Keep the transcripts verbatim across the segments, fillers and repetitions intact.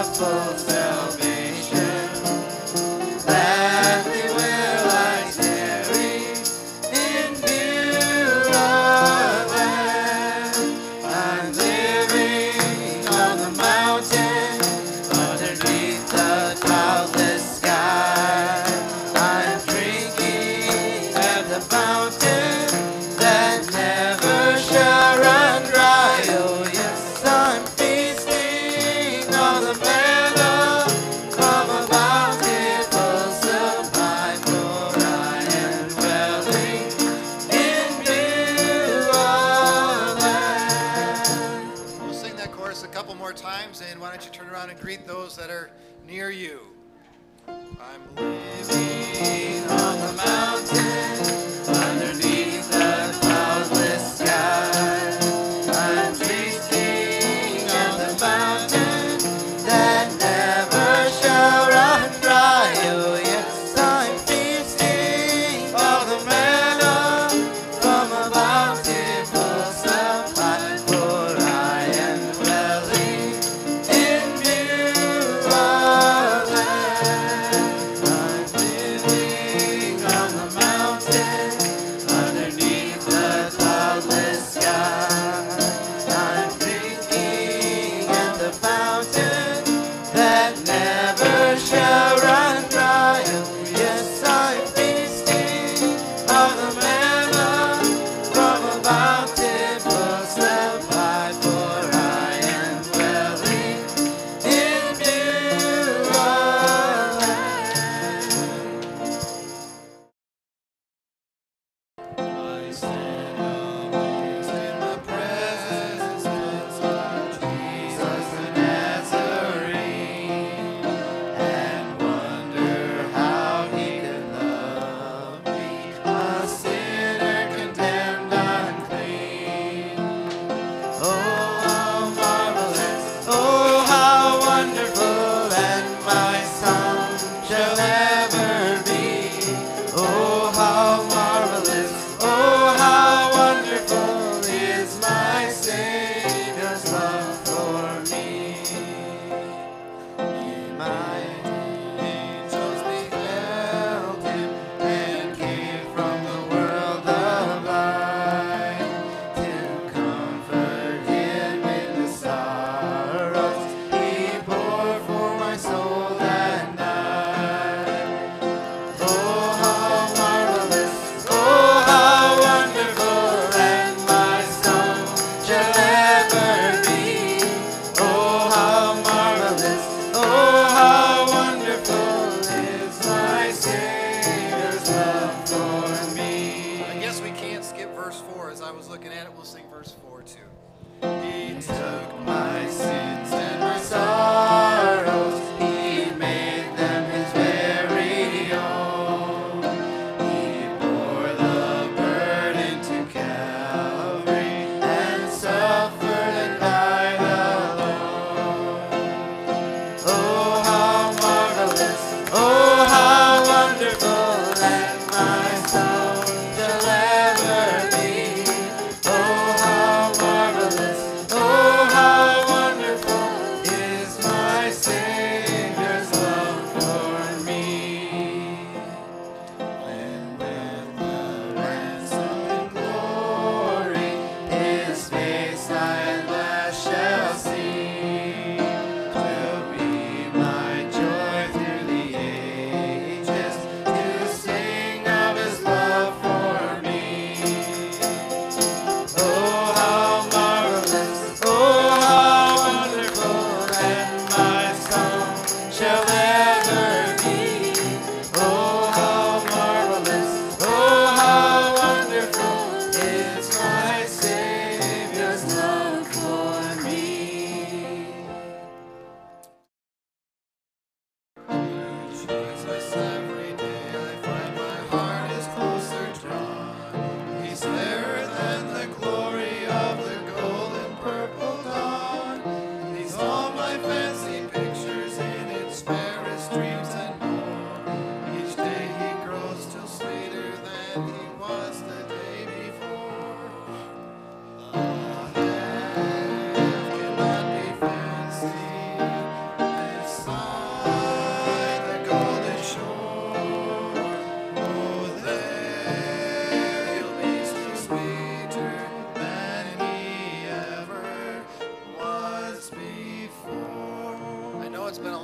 wonderful salvation. Gladly will I tarry in pure land. I'm living on the mountain underneath the cloudless sky. I'm drinking at the fountain that never shall run dry. Oh yes, I'm feasting on the manna from a bountiful supply, for I am dwelling in pure land. We'll sing that chorus a couple more times, and why don't you turn around and greet those that are near you. I'm Living on the mountain underneath the cloudless sky. I'm tasting of the fountain that never shall run dry. Oh yes, I'm feasting of the manna from a bountiful supply, for I am dwelling in pure land. I'm living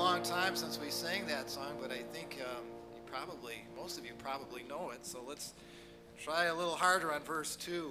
long time since we sang that song, but I think um, you probably, most of you probably know it. So let's try a little harder on verse two.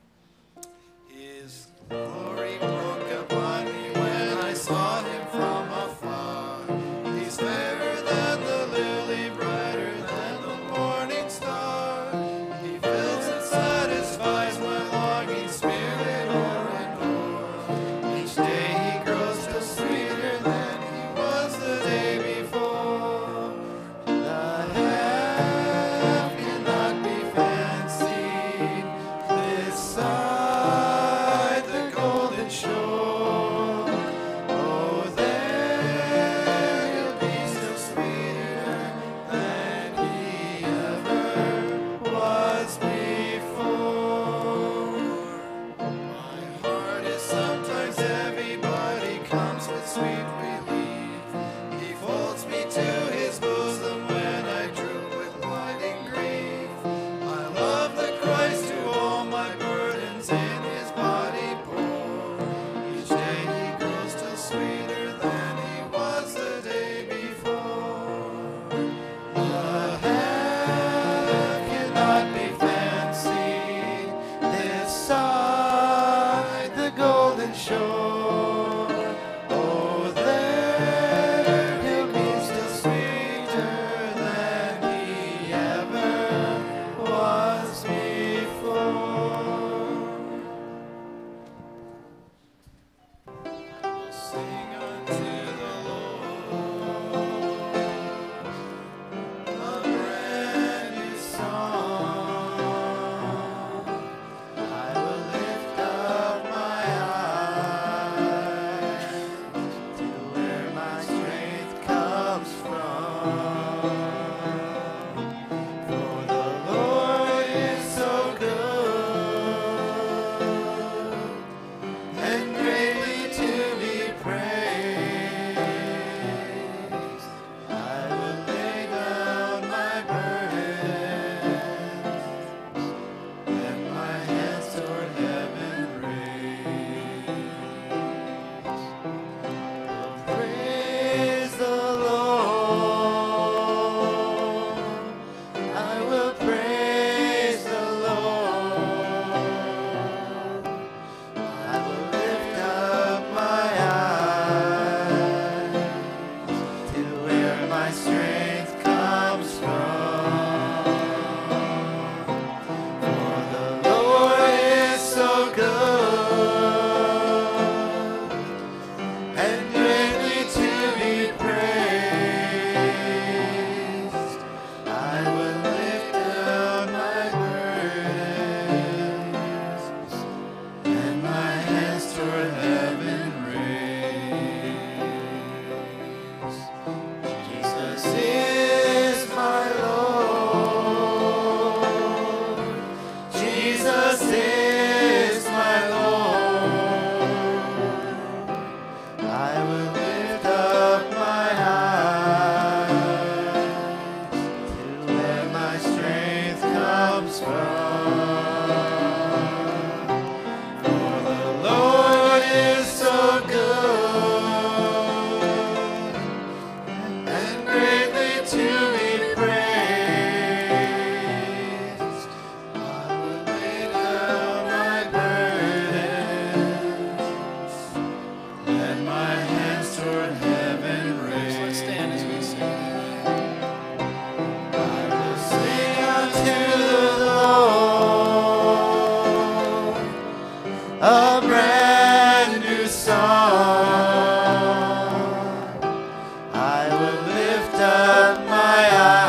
His glory broke upon me when I saw him from afar. He's fairer than the lily, brighter than the morning star. He fills and satisfies my longing spirit o'er and o'er. Each day he grows still sweeter than he was the day before. The half cannot be fancied this side the golden shore. Oh, there he'll be still sweeter than he ever was before. My heart is sometimes heavy, but he comes with sweet relief. He folds me to his bosom when I droop with blinding grief. I love the Christ who all my burdens in his body bore. Each day he grows still sweeter than he was the day before. The half cannot be fancied this side the golden shore. Oh, there he'll be still sweeter than he ever was before. Sing unto the Lord a brand new song. I will lift up my eyes to where my strength comes from. For the Lord is so good and greatly to be praised. I will lay down my burdens and my hands toward heaven raise. Praise the Lord. I will praise the Lord. I will lift up my eyes to where my strength comes from. For the Lord is so good and greatly to be praised. I will lift down my burdens and my hands toward heaven raise. Jesus is my Lord. Jesus is my Lord. I will lift up my eyes to where my strength comes from. For the Lord is so good and greatly to be praised. I will lay down my burdens and my hands toward heaven raise. Let's stand as we sing. I will sing unto the Lord a brand new song. I will lift up my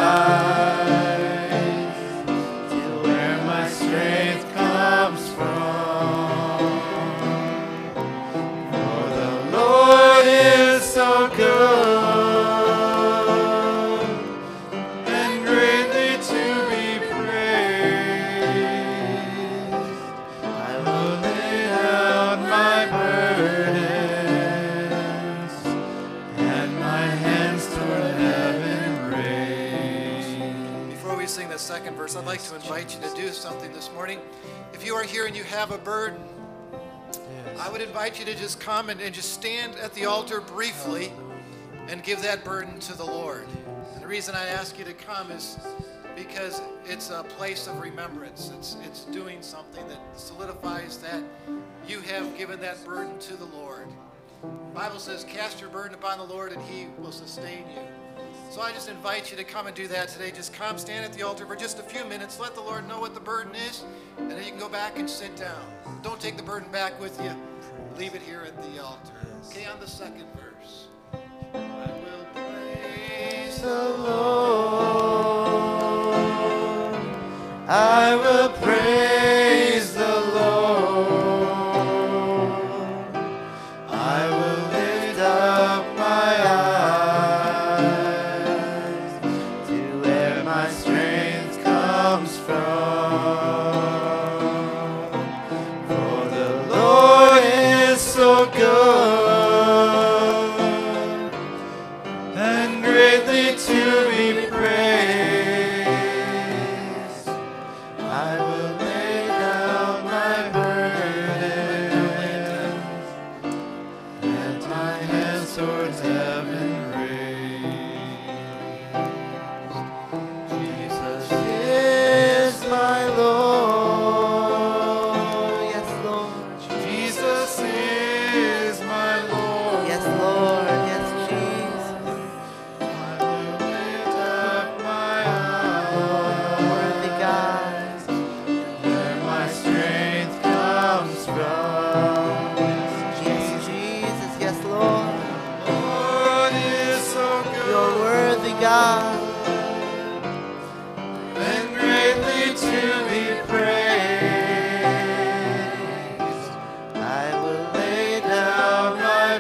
eyes to where my strength comes from. For the Lord is so good and greatly to be praised. I will lay down my burdens and my hands toward heaven raise. Before we sing the second verse, I'd like to invite you to do something this morning. If you are here and you have a burden, I would invite you to just come and, and just stand at the altar briefly and give that burden to the Lord. And the reason I ask you to come is because it's a place of remembrance. It's, it's doing something that solidifies that you have given that burden to the Lord. The Bible says, cast your burden upon the Lord and he will sustain you. So I just invite you to come and do that today. Just come, stand at the altar for just a few minutes. Let the Lord know what the burden is, and then you can go back and sit down. Don't take the burden back with you. Leave it here at the altar. Okay, on the second verse. I will praise the Lord. I will praise the Lord. I will lift up my eyes to where my strength comes from. For the Lord is so good and greatly to be praised. I will lay down my burden and my hands towards heaven raised. Jesus is my Lord. Yes, Lord. Jesus is my Lord. Yes, Lord. Yes, Jesus. I will lift up my eyes. Worthy God. Where my strength comes from. Yes, Jesus. Yes, Lord. Lord is so good. You're worthy, God. And greatly to be praised. I will lay down my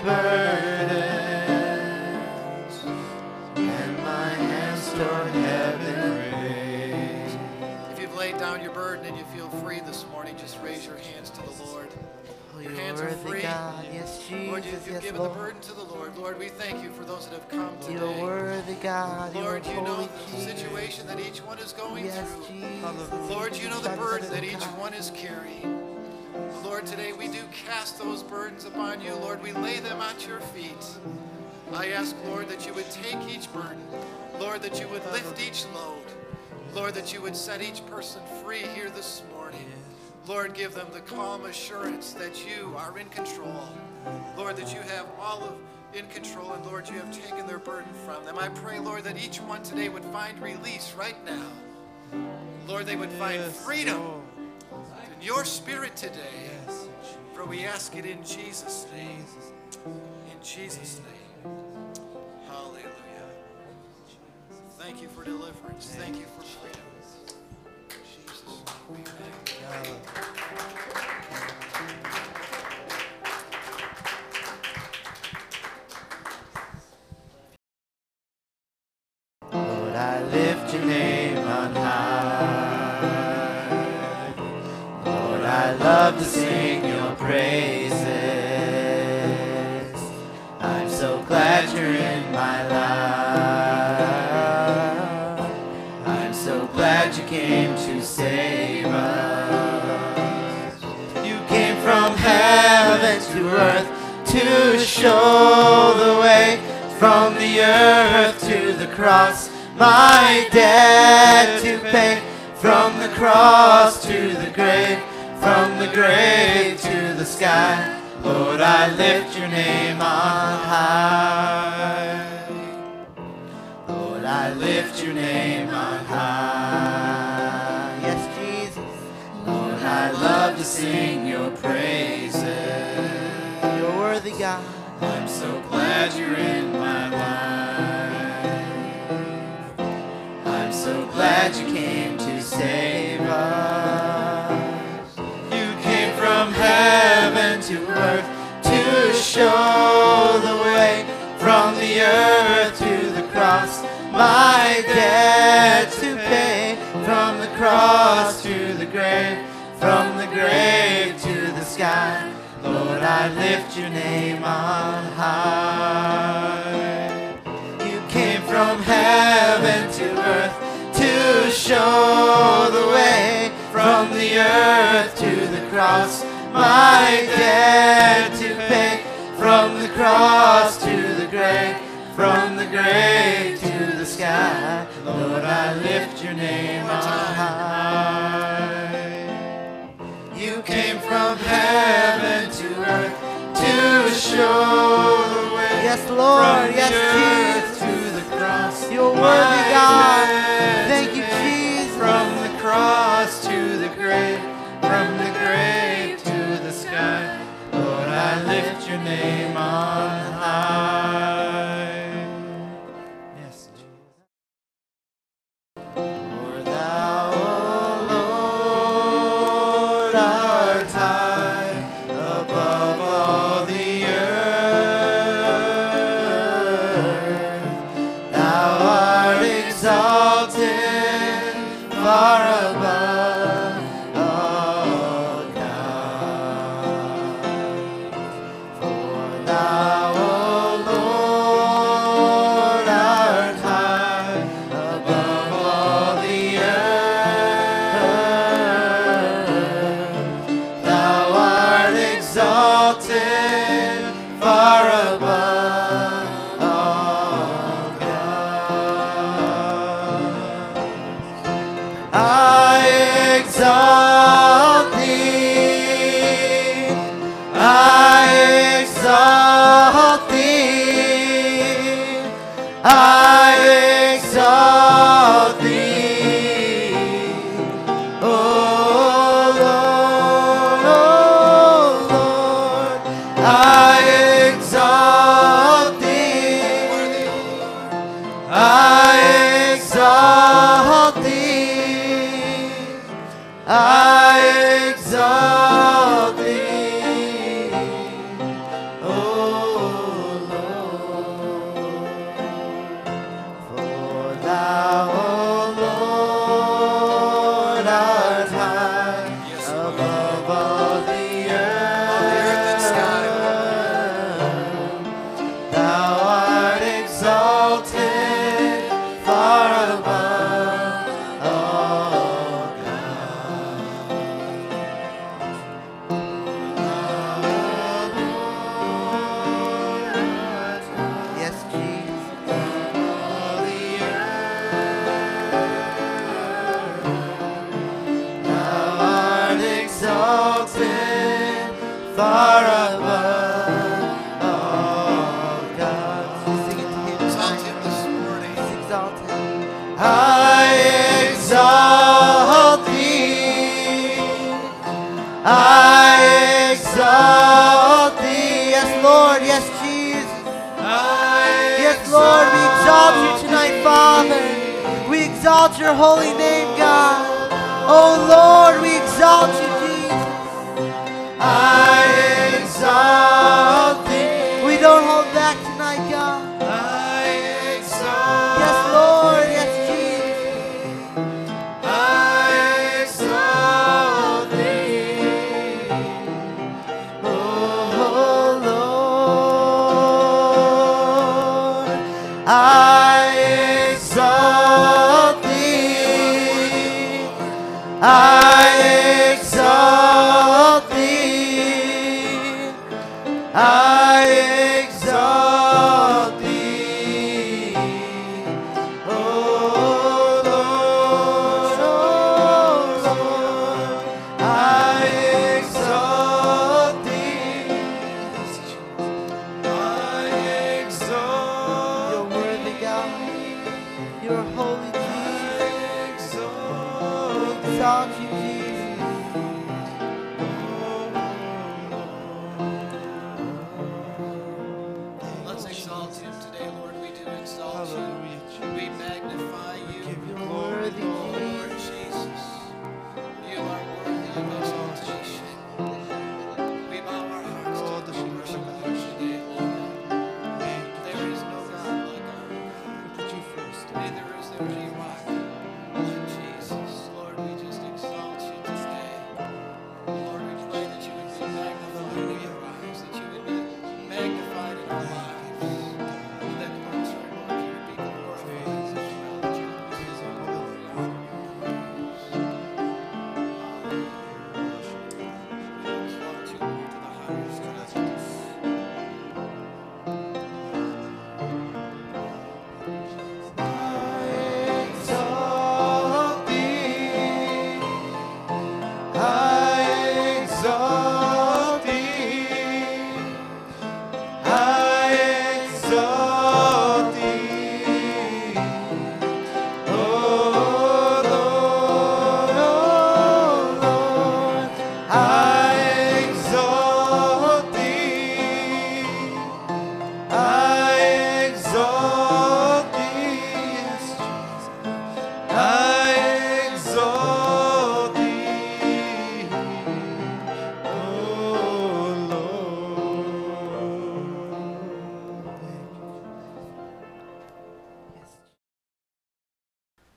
burdens and my hands toward heaven raised. If you've laid down your burden and you feel free this morning, just raise your hands to the Lord. Oh, Your you're hands are worthy, free. God. Yes, Lord, you, Jesus. you've Yes, given Lord. the burden to the Lord. Lord, we thank you for those that have come You're today. worthy, God. Lord, You're you know holy, the Jesus. situation that each one is going Yes, through. Jesus. Lord, you know the burden that each one is carrying. Lord, today we do cast those burdens upon you. Lord, we lay them at your feet. I ask, Lord, that you would take each burden. Lord, that you would lift each load. Lord, that you would set each person free here this morning. Lord, give them the calm assurance that you are in control. Lord, that you have all of in control, and Lord, you have taken their burden from them. I pray, Lord, that each one today would find release right now. Lord, they would find freedom in your spirit today. For we ask it in Jesus' name. In Jesus' name. Hallelujah. Thank you for deliverance. Thank you for freedom. Jesus. Amen. Lord, I lift your name on high. Lord, I love to sing your praises. I'm so glad you're in my life. I'm so glad you came to save us. You came from heaven to earth to show the way, from the earth to the cross, my debt to pay. From the cross to the grave, from the grave to the sky, Lord, I lift your name on high. Lord, I lift your name on high. Yes, Jesus. Lord, I love to sing your praises. You're worthy, God. I'm so glad you're in my life. I'm so glad you came to save us. You came from heaven to earth to show the way, from the earth to the cross, my debt to pay. From the cross to the grave, from the grave to the sky, Lord, I lift your name on high. You came from heaven to earth to show the way, from the earth to the cross, my debt to pay. From the cross to the grave, from sky. Lord, I lift your name on high. You came from heaven to earth to show the way. Yes, Lord. From Yes, the earth Jesus. to the cross. You're My worthy, God. Thank you, resume. Jesus. From the cross to the grave, from the grave to the sky. Lord, I lift your name on high. Yes, Jesus. For thou, O Lord, art high above all the earth. Thou art exalted far above all gods. For thou, O Lord, art high above all the earth. Thou art exalted far above all gods. I exalt thee. I exalt thee. I exalt thee. Oh Lord, oh Lord, I exalt thee. I exalt thee. I exalt thee. Oh Lord, for thou, O Lord, art high above all the earth and sky. Thou art exalted far above all gods. Yes, Jesus. All the earth. Thou art exalted far above all gods. Sing it to him. Exalt him this morning. He's exalted. I exalt thee. I exalt thee. Yes, Lord. Yes, Jesus. Yes, Lord. We exalt you tonight, Father. We exalt your holy name, God. Oh, Lord, we exalt you, Jesus. I exalt thee. We don't hold back tonight, God. I exalt Yes, Lord. Yes, Jesus. I exalt thee. Oh Lord, I exalt thee. I exalt thee. I exalt thee. Oh Lord, oh Lord, I exalt thee. I exalt You're worthy, God. You're holy, Jesus. exalt We exalt you, Jesus. Let's exalt him today, Lord. We do exalt you. We magnify you. You're worthy, Lord Jesus. Jesus. You are worthy of exaltation. We bow our hearts to you, worship you today, Lord. There is no God like our God. Neither is there Jesus.